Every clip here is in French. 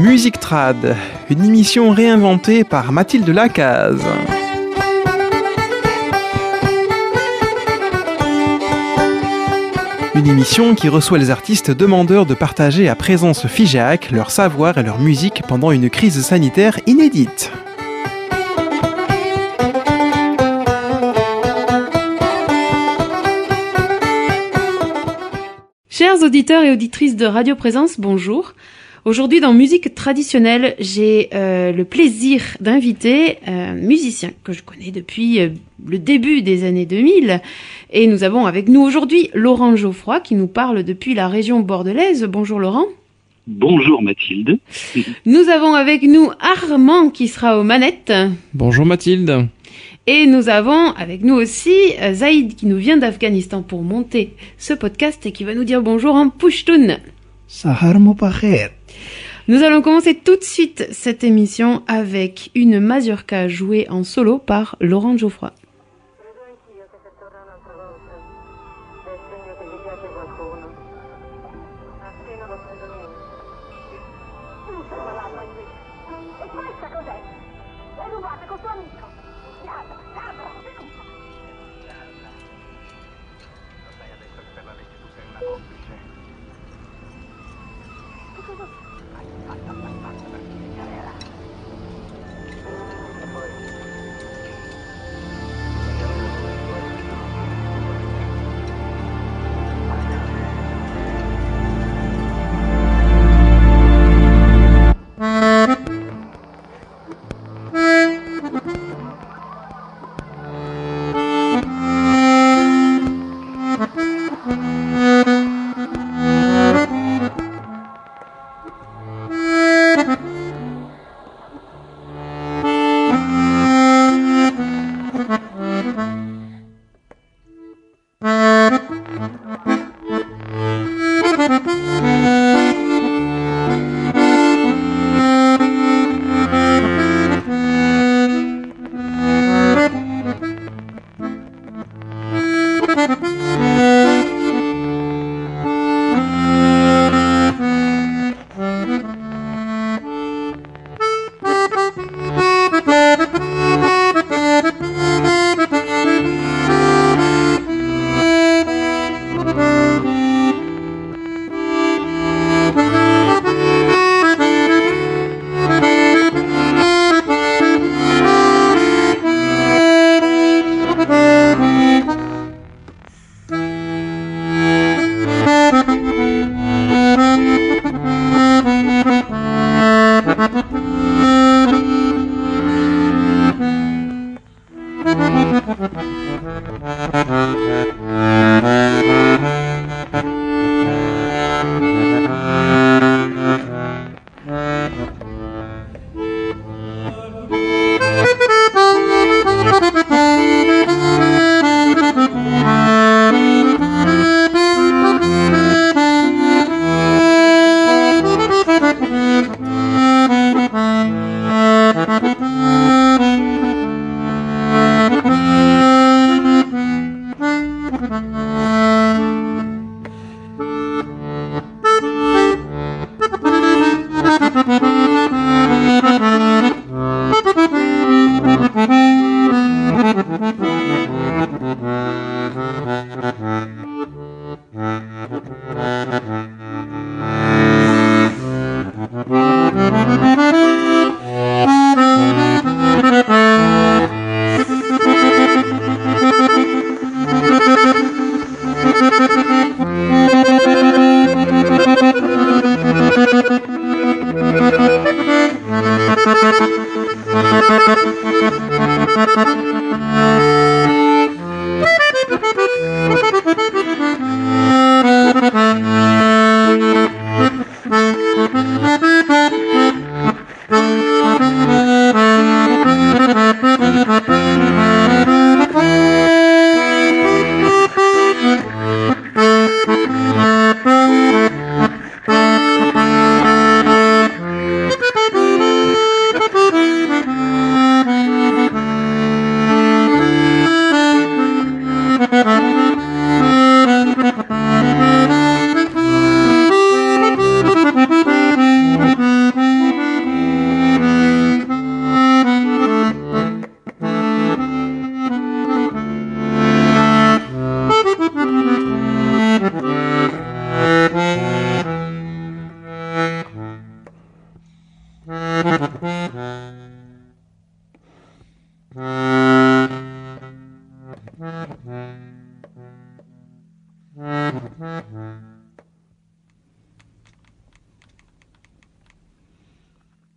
Musique Trad, une émission réinventée par Mathilde Lacaze. Une émission qui reçoit les artistes demandeurs de partager à Présence Figeac leur savoir et leur musique pendant une crise sanitaire inédite. Chers auditeurs et auditrices de Radio Présence, bonjour. Aujourd'hui, dans Musique Traditionnelle, j'ai le plaisir d'inviter un musicien que je connais depuis le début des années 2000. Et nous avons avec nous aujourd'hui Laurent Geoffroy qui nous parle depuis la région bordelaise. Bonjour Laurent. Bonjour Mathilde. Nous avons avec nous Armand qui sera aux manettes. Bonjour Mathilde. Et nous avons avec nous aussi Zaïd qui nous vient d'Afghanistan pour monter ce podcast et qui va nous dire bonjour en Pushtun. Sahar Mopakher. Nous allons commencer tout de suite cette émission avec une mazurka jouée en solo par Laurent Geoffroy.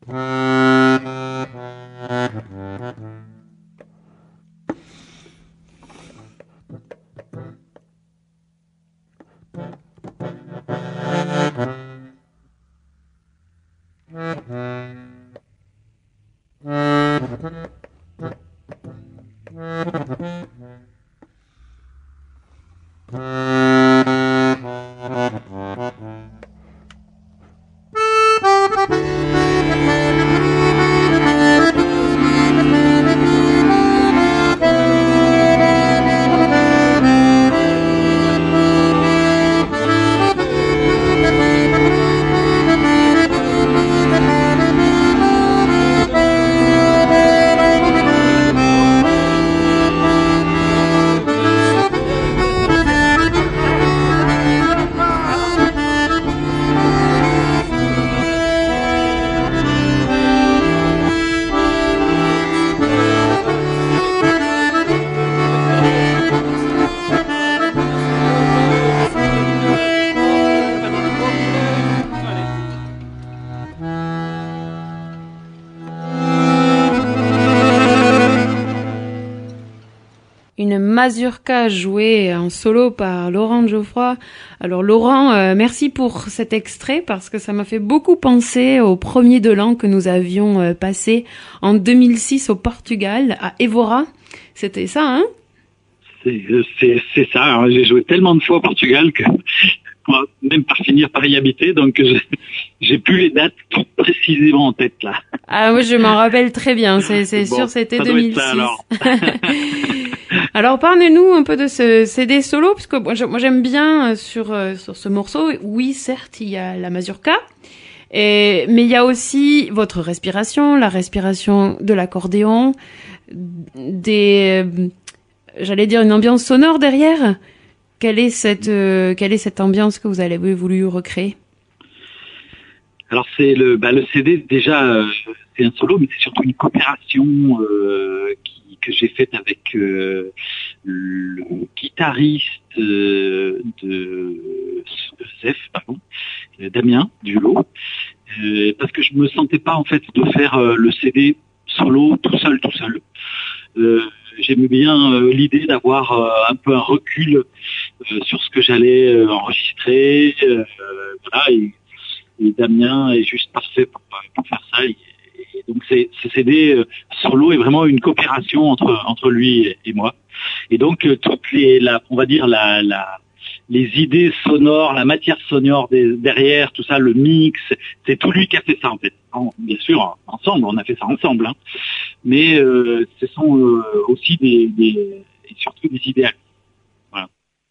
Une mazurka jouée en solo par Laurent Geoffroy. Alors Laurent, merci pour cet extrait parce que ça m'a fait beaucoup penser au premier de l'an que nous avions passé en 2006 au Portugal, à Évora. C'était ça, hein? C'est ça, hein. J'ai joué tellement de fois au Portugal que même par finir par y habiter, donc j'ai plus les dates toutes précisément en tête là. Ah oui, je m'en rappelle très bien, c'est Bon, sûr, c'était ça doit 2006. être ça, alors. Alors parlez-nous un peu de ce CD solo, parce que moi j'aime bien sur ce morceau. Oui, certes, il y a la mazurka, mais il y a aussi votre respiration, la respiration de l'accordéon, j'allais dire une ambiance sonore derrière. Quelle est cette ambiance que vous avez voulu recréer? Alors c'est le CD déjà, c'est un solo, mais c'est surtout une coopération que j'ai faite avec le guitariste de Zef, Damien Dulot, parce que je me sentais pas en fait de faire le CD solo tout seul. J'aimais bien l'idée d'avoir un peu un recul sur ce que j'allais enregistrer, voilà. Et Damien est juste parfait pour faire ça. Et donc ce CD solo est vraiment une coopération entre lui et moi. Et donc toutes on va dire les idées sonores, la matière sonore derrière, tout ça, le mix, c'est tout lui qui a fait ça en fait. Bien sûr, ensemble, on a fait ça ensemble, hein. Mais ce sont aussi et surtout des idées. Voilà.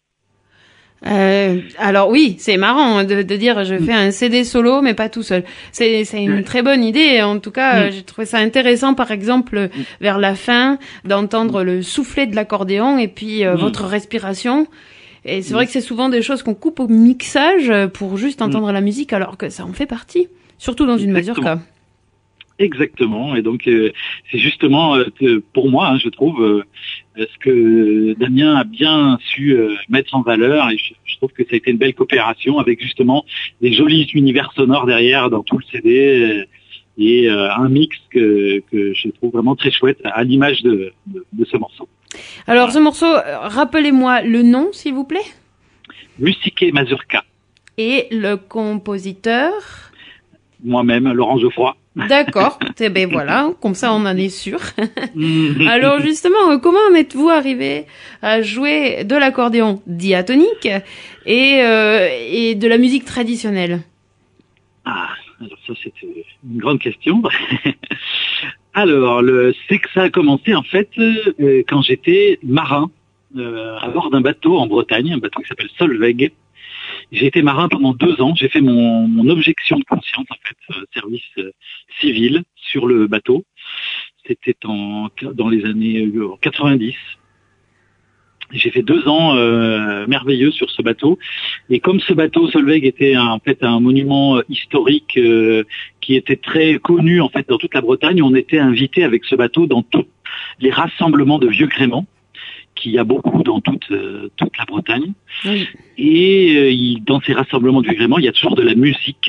Alors oui, c'est marrant de dire je fais un CD solo mais pas tout seul. C'est une très bonne idée. En tout cas, j'ai trouvé ça intéressant, par exemple, vers la fin, d'entendre le soufflet de l'accordéon et puis votre respiration. Et c'est vrai que c'est souvent des choses qu'on coupe au mixage pour juste entendre la musique, alors que ça en fait partie, surtout dans une mazurka. Exactement, et donc c'est justement pour moi, hein, je trouve, ce que Damien a bien su mettre en valeur, et je trouve que ça a été une belle coopération avec justement des jolis univers sonores derrière dans tout le CD, et un mix que je trouve vraiment très chouette à l'image de ce morceau. Alors ce morceau, rappelez-moi le nom s'il vous plaît. Musique Mazurka. Et le compositeur? Moi-même, Laurent Geoffroy. D'accord, ben voilà, comme ça on en est sûr. Alors justement, comment êtes-vous arrivé à jouer de l'accordéon diatonique et de la musique traditionnelle? Ah, alors ça c'est une grande question. Alors, c'est que ça a commencé en fait quand j'étais marin à bord d'un bateau en Bretagne, un bateau qui s'appelle Solveig. J'ai été marin pendant 2 ans. J'ai fait mon objection de conscience, en fait, service civil sur le bateau. C'était dans les années 90. J'ai fait 2 ans merveilleux sur ce bateau. Et comme ce bateau Solveig était en fait un monument historique qui était très connu en fait dans toute la Bretagne, on était invité avec ce bateau dans tous les rassemblements de vieux gréments qu'il y a beaucoup dans toute la Bretagne. Oui. Et dans ces rassemblements du gréement, il y a toujours de la musique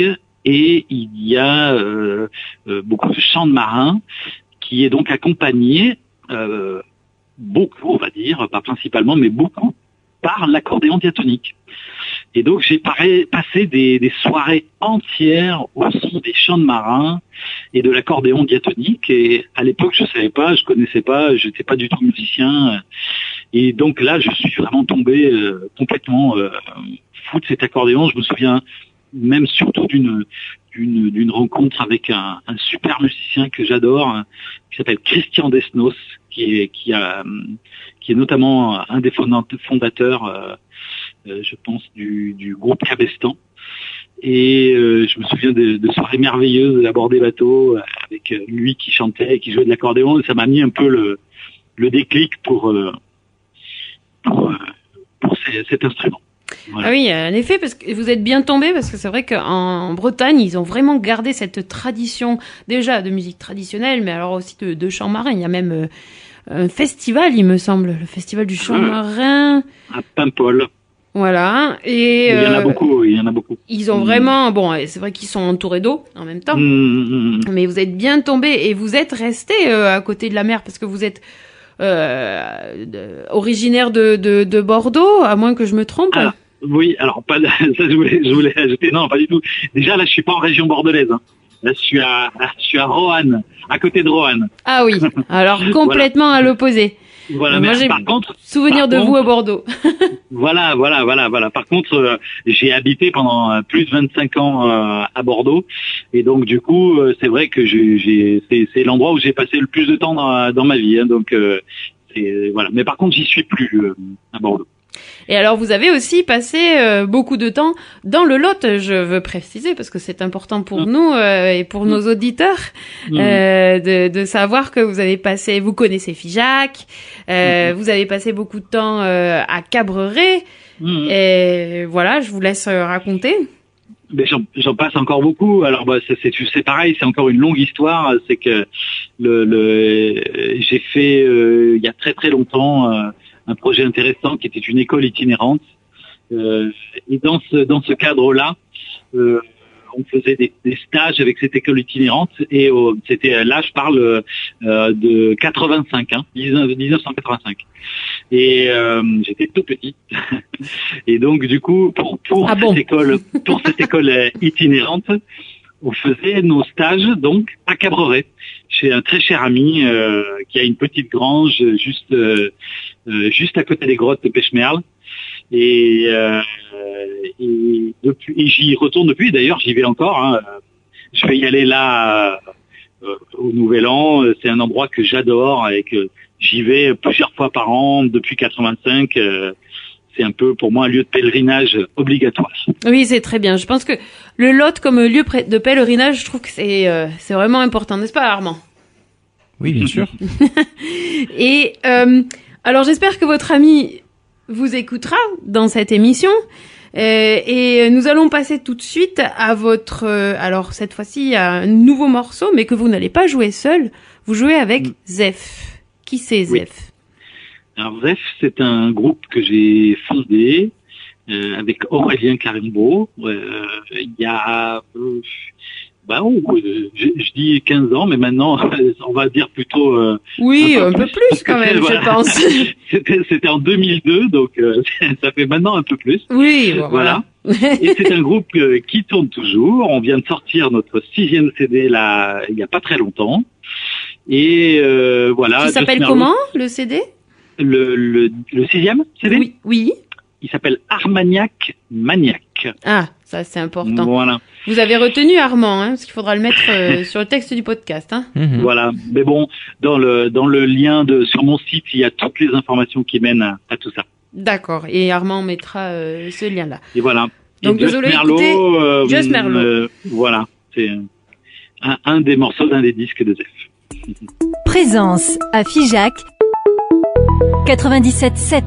et il y a beaucoup de chants de marins qui est donc accompagné beaucoup, on va dire, pas principalement, mais beaucoup, par l'accordéon diatonique. Et donc j'ai passé des soirées entières au son des chants de marins et de l'accordéon diatonique. Et à l'époque, je savais pas, je connaissais pas, je n'étais pas du tout musicien. Et donc là, je suis vraiment tombé complètement fou de cet accordéon. Je me souviens même surtout d'une rencontre avec un super musicien que j'adore, qui s'appelle Christian Desnos, qui est notamment un des fondateurs, je pense, du groupe Cabestan. Et je me souviens de soirées merveilleuses à bord des bateaux avec lui qui chantait et qui jouait de l'accordéon. Et ça m'a mis un peu le déclic pour cet instrument. Voilà. Ah oui, en effet, parce que vous êtes bien tombé, parce que c'est vrai qu'en Bretagne, ils ont vraiment gardé cette tradition, déjà, de musique traditionnelle, mais alors aussi de chant marin. Il y a même un festival, il me semble, le festival du chant marin. À Paimpol. Voilà. Et il y en a beaucoup. Ils ont vraiment, bon, c'est vrai qu'ils sont entourés d'eau en même temps, mais vous êtes bien tombé et vous êtes resté à côté de la mer, parce que vous êtes originaire de Bordeaux, à moins que je me trompe. Ah, oui, alors pas ça je voulais ajouter, non, pas du tout. Déjà là, je suis pas en région bordelaise. Hein. Là, je suis à Roanne, à côté de Roanne. Ah oui, alors complètement à l'opposé. Voilà, moi mais j'ai par contre, souvenir de vous à Bordeaux. Voilà. Par contre, j'ai habité pendant plus de 25 ans à Bordeaux, et donc du coup, c'est vrai que c'est l'endroit où j'ai passé le plus de temps dans ma vie. Hein, donc voilà. Mais par contre, j'y suis plus à Bordeaux. Et alors, vous avez aussi passé beaucoup de temps dans le Lot, je veux préciser, parce que c'est important pour nous et pour nos auditeurs de savoir que vous connaissez Figeac, vous avez passé beaucoup de temps à Cabreret, et voilà, je vous laisse raconter. Mais j'en passe encore beaucoup. Alors c'est pareil, c'est encore une longue histoire. C'est que j'ai fait il y a très très longtemps un projet intéressant qui était une école itinérante. Et dans ce cadre-là, on faisait des stages avec cette école itinérante, et c'était là, je parle de 85, 1985. Et j'étais tout petit. Et donc du coup, pour cette école itinérante, on faisait nos stages donc à Cabreret, chez un très cher ami qui a une petite grange juste à côté des grottes de Pêche-Merle. Et j'y retourne depuis. D'ailleurs, j'y vais encore. Hein. Je vais y aller là au Nouvel An. C'est un endroit que j'adore et que j'y vais plusieurs fois par an depuis 85. C'est un peu pour moi un lieu de pèlerinage obligatoire. Oui, c'est très bien. Je pense que le Lot comme lieu de pèlerinage, je trouve que c'est vraiment important, n'est-ce pas, Armand? Oui, bien sûr. Et alors j'espère que votre ami vous écoutera dans cette émission. Et nous allons passer tout de suite à votre... alors cette fois-ci, à un nouveau morceau, mais que vous n'allez pas jouer seul. Vous jouez avec Zef. Qui c'est, Zef? Oui. Alors Zef, c'est un groupe que j'ai fondé avec Aurélien Carimbaud il y a... je dis 15 ans, mais maintenant, on va dire plutôt... oui, un peu plus quand même, voilà. Je pense. C'était en 2002, donc ça fait maintenant un peu plus. Oui, voilà. Et c'est un groupe qui tourne toujours. On vient de sortir notre 6e CD là, il n'y a pas très longtemps. Et voilà. Qui s'appelle comment, le CD? Le 6e CD? Oui. Il s'appelle Armagnac Maniac. Ah, ça c'est important. Voilà. Vous avez retenu Armand, hein, parce qu'il faudra le mettre sur le texte du podcast. Hein. Voilà. Mais bon, dans le lien sur mon site, il y a toutes les informations qui mènent à tout ça. D'accord. Et Armand mettra ce lien-là. Et voilà. Donc Just Merlot. Just Merlot. Voilà. C'est un des morceaux d'un des disques de Zef. Présence à Figeac 97.7.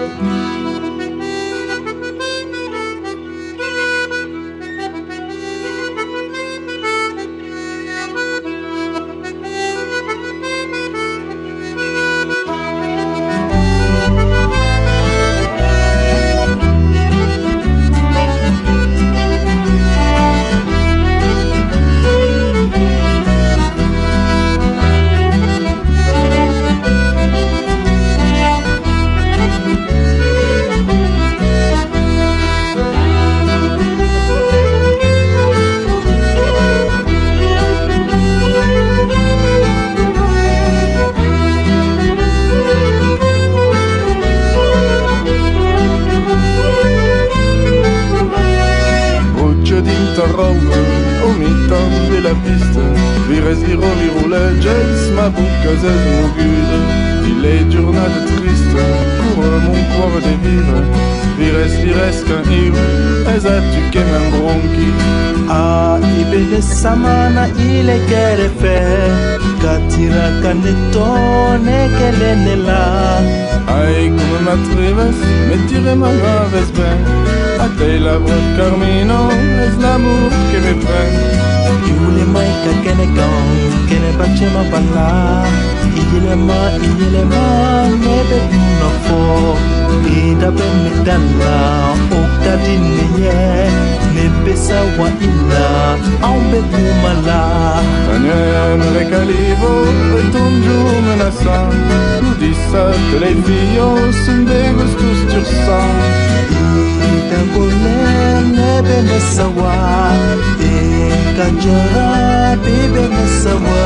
Samana ile kerefe katira kanetone kelenela. Ay come m'atreves, me tire ma graves ben. A te la voix carmino, es l'amour que me prend. Iule mai ka kenekan, kene bache ma bala. Iule ma nebe no fo. Ida ben medalla, okadinye. Nebesa wa illa, ambe kumala. Daniel recalivo, et ton jour menaçant. Nous dit ça que les filles sont des gustos tursants. Ida gole nebe nesawa, e kanjara bebe nesawa.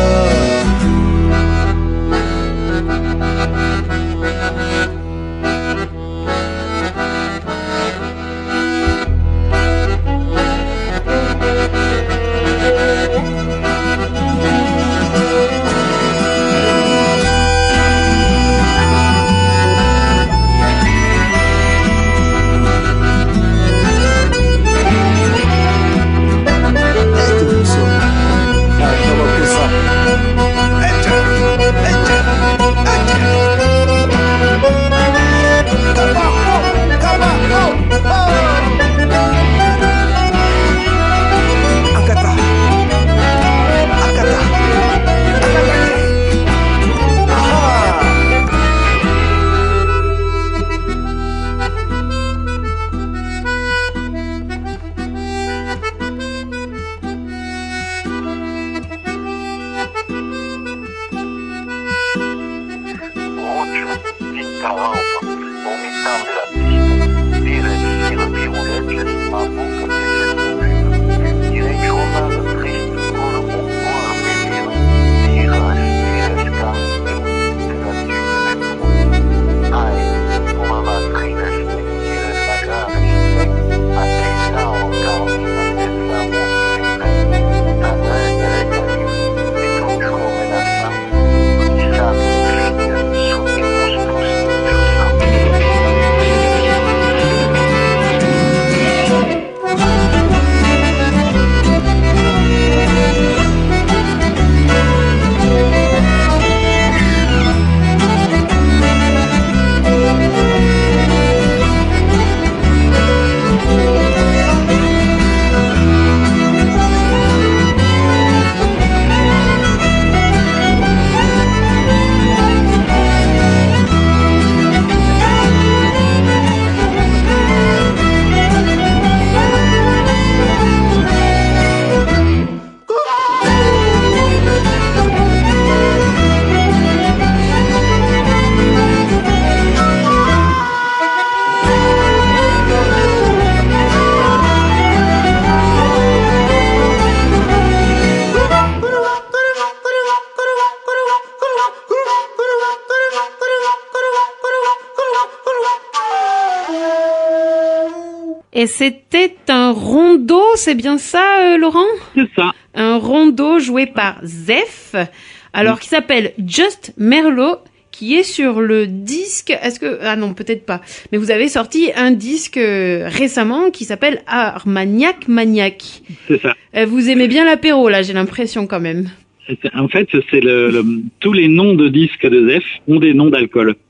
Et c'était un rondeau, c'est bien ça, Laurent ? C'est ça. Un rondeau joué par Zef, alors qui s'appelle Just Merlot, qui est sur le disque. Est-ce que ah non, peut-être pas. Mais vous avez sorti un disque récemment qui s'appelle Armagnac Maniac. C'est ça. Vous aimez bien l'apéro là, j'ai l'impression quand même. En fait, c'est tous les noms de disques de Zef ont des noms d'alcool.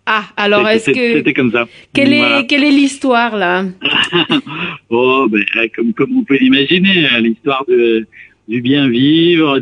Ah, alors est-ce que C'était comme ça. quelle Voilà. est l'histoire là? Oh, ben, comme on peut l'imaginer, l'histoire du bien vivre,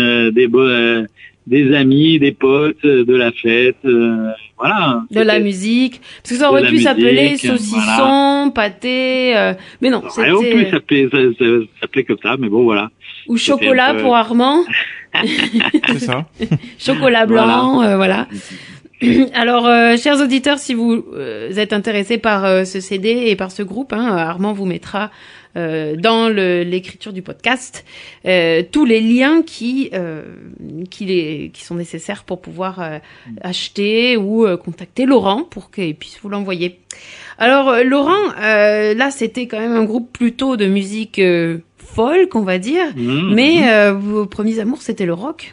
des amis, des potes, de la fête, voilà. De la musique, parce que ça aurait De la pu s'appeler musique, saucisson, pâté, mais non, Ça aurait pu c'était s'appeler comme ça, mais bon, voilà. ou chocolat un peu- pour Armand, C'est ça. chocolat blanc, voilà. Alors, chers auditeurs, si vous êtes intéressés par ce CD et par ce groupe, Armand vous mettra dans l'écriture du podcast tous les liens qui sont nécessaires pour pouvoir acheter ou contacter Laurent pour qu'il puisse vous l'envoyer. Alors, Laurent, là, c'était quand même un groupe plutôt de musique folk, on va dire, mais vos premiers amours, c'était le rock.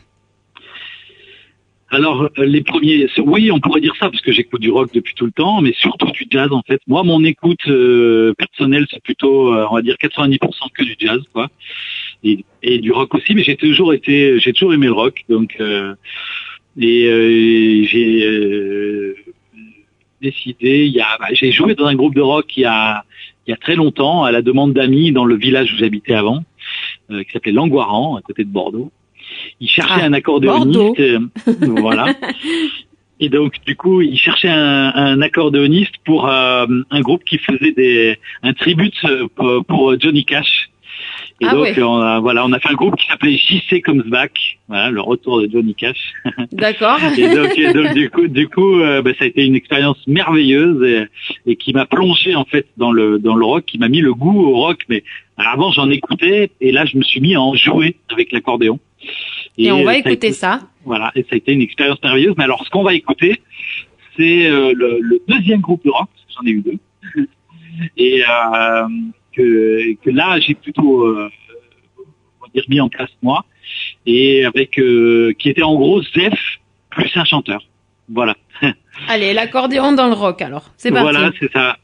Alors, les premiers, oui, on pourrait dire ça, parce que j'écoute du rock depuis tout le temps, mais surtout du jazz, en fait. Moi, mon écoute personnelle, c'est plutôt, on va dire, 90% que du jazz, quoi. Et du rock aussi, mais j'ai toujours aimé le rock, donc, j'ai décidé, j'ai joué dans un groupe de rock il y a très longtemps, à la demande d'amis, dans le village où j'habitais avant, qui s'appelait Langoiran, à côté de Bordeaux. Il cherchait un accordéoniste, voilà. Et donc, du coup, il cherchait un accordéoniste pour un groupe qui faisait un tribute pour Johnny Cash. Et donc, on a fait un groupe qui s'appelait JC Comes Back, voilà, le retour de Johnny Cash. D'accord. Et donc, du coup, ça a été une expérience merveilleuse et qui m'a plongé en fait dans le rock, qui m'a mis le goût au rock. Mais avant, j'en écoutais, et là, je me suis mis à en jouer avec l'accordéon. Et on va écouter ça. Voilà, et ça a été une expérience merveilleuse. Mais alors, ce qu'on va écouter, c'est le deuxième groupe de rock, parce que j'en ai eu deux, et que là, j'ai plutôt, on va dire, mis en place moi, et avec qui était en gros Zef plus un chanteur. Voilà. Allez, l'accordéon dans le rock, alors. C'est parti. Voilà, c'est ça.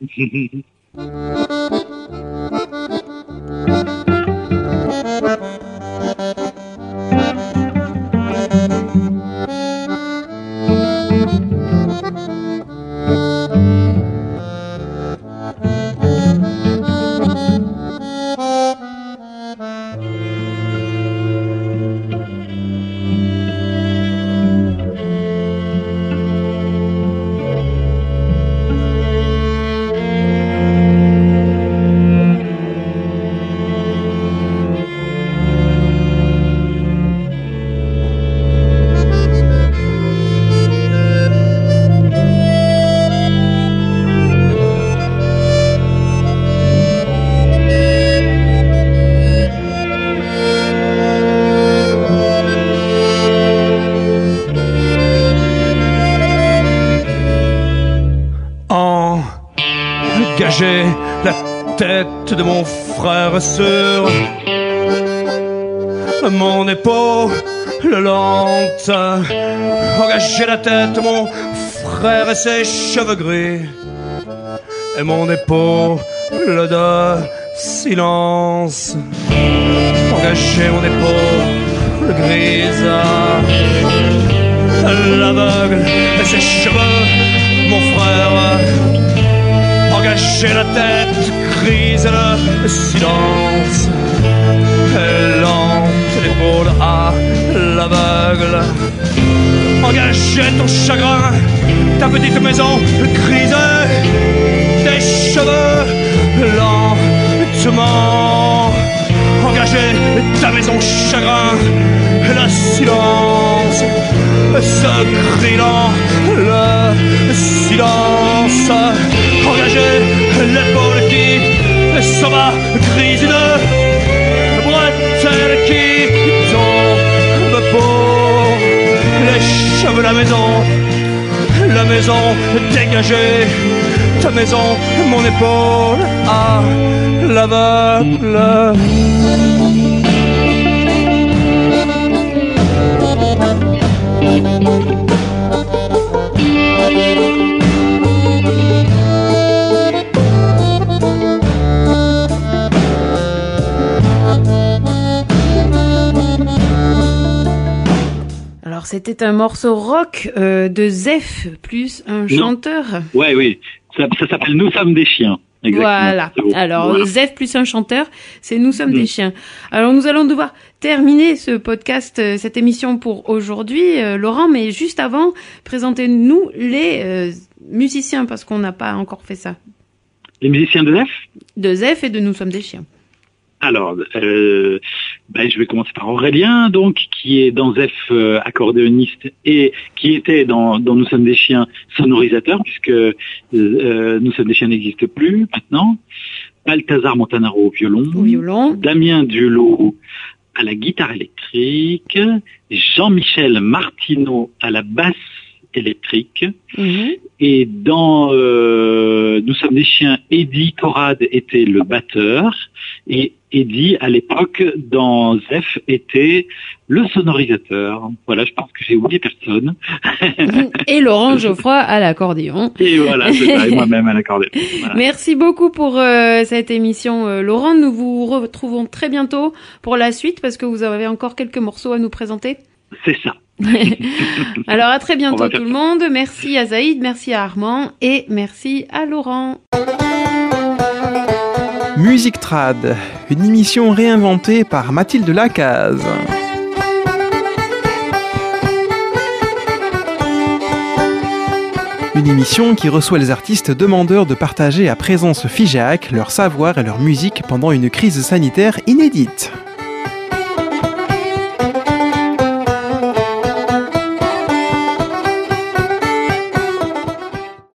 Engager la tête de mon frère sur mon épaule lente. Engager la tête de mon frère et ses cheveux gris et mon épaule de silence. Engager mon épaule grise, l'aveugle et ses cheveux, mon frère. Engager la tête grise et le silence, et lente l'épaule à l'aveugle. Engager ton chagrin, ta petite maison grise, tes cheveux lentement. Engager ta maison chagrin, le silence, ce cri dans le silence. Engager l'épaule qui s'en va grise, une bretelle qui tombe pour les cheveux, la maison dégagée, ta maison, mon épaule à l'aveugle. c'était un morceau rock de Zef plus un chanteur. Ouais, oui. Ça s'appelle Nous sommes des chiens. Exactement. Voilà. Alors, voilà. Zef plus un chanteur, c'est Nous sommes des chiens. Alors, nous allons devoir terminer ce podcast, cette émission pour aujourd'hui, Laurent, mais juste avant, présentez-nous les musiciens, parce qu'on n'a pas encore fait ça. Les musiciens de Zef ? De Zef et de Nous sommes des chiens. Alors, je vais commencer par Aurélien, donc, qui est dans Zef accordéoniste et qui était dans Nous sommes des chiens sonorisateur, puisque Nous sommes des chiens n'existe plus maintenant. Balthazar Montanaro au violon. Damien Dulot à la guitare électrique. Jean-Michel Martineau à la basse électrique. Et dans Nous sommes des chiens, Eddie Corrad était le batteur et Eddie, à l'époque, dans Zef, était le sonorisateur. Voilà, je pense que j'ai oublié personne. Et Laurent Geoffroy à l'accordéon. Et voilà, c'est ça, et moi-même à l'accordéon. Voilà. Merci beaucoup pour cette émission, Laurent. Nous vous retrouvons très bientôt pour la suite, parce que vous avez encore quelques morceaux à nous présenter. C'est ça. Alors à très bientôt tout le monde. Merci à Zaïd, merci à Armand et merci à Laurent. Musique Trad, une émission réinventée par Mathilde Lacaze. Une émission qui reçoit les artistes demandeurs de partager à présence figeac leur savoir et leur musique pendant une crise sanitaire inédite.